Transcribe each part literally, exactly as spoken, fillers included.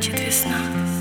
плачет весна.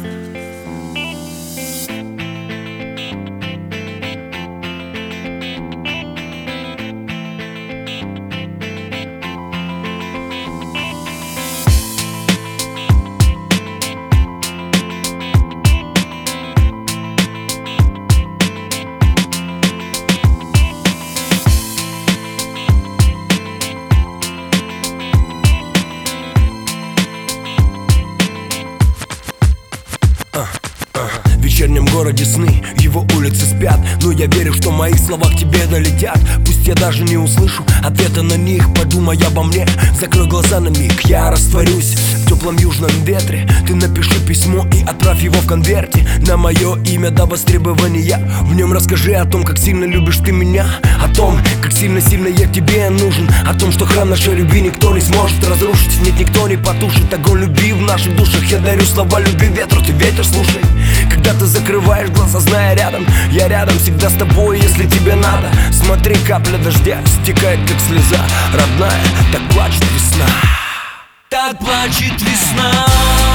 В вечернем городе сны, его улицы спят, но я верю, что мои слова к тебе долетят. Пусть я даже не услышу ответа на них, подумай обо мне, закрой глаза на миг. Я растворюсь в теплом южном ветре. Ты напиши письмо и отправь его в конверте на мое имя до востребования. В нем расскажи о том, как сильно любишь ты меня, о том, как сильно-сильно я тебе нужен, о том, что храм нашей любви никто не сможет разрушить. Нет, никто не потушит огонь любви в наших душах. Я дарю слова любви ветру, ты ветер слушай. Когда ты закрываешь глаза, зная рядом, я рядом всегда с тобой, если тебе надо. Смотри, капля дождя стекает, как слеза. Родная, так плачет весна. Так плачет весна.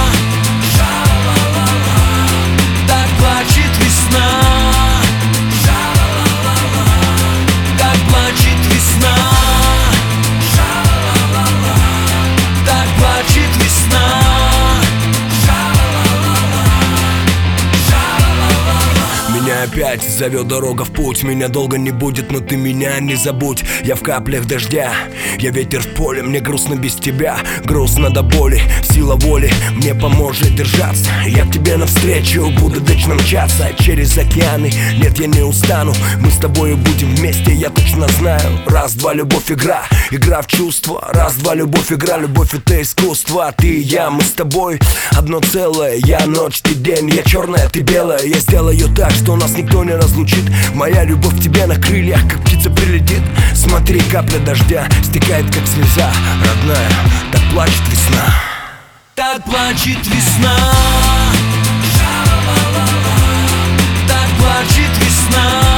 Так плачет весна. Так плачет весна. Так плачет весна. Меня опять зовет дорога в путь. Меня долго не будет, но ты меня не забудь. Я в каплях дождя, я ветер в поле. Мне грустно без тебя, грустно до боли. Сила воли мне поможет держаться. Я к тебе навстречу буду вечно мчаться через океаны. Нет, я не устану, мы с тобой будем вместе, я точно знаю. Раз-два, любовь, игра, игра в чувства. Раз-два, любовь, игра, любовь — это искусство. Ты и я, мы с тобой одно целое. Я ночь, ты день, я черная, ты белая. Я сделаю так, что нас никто не разлучит. Моя любовь к тебе на крыльях, как птица прилетит. Смотри, капля дождя стекает, как слеза. Родная, так плачет весна. Так плачет весна. Так плачет весна.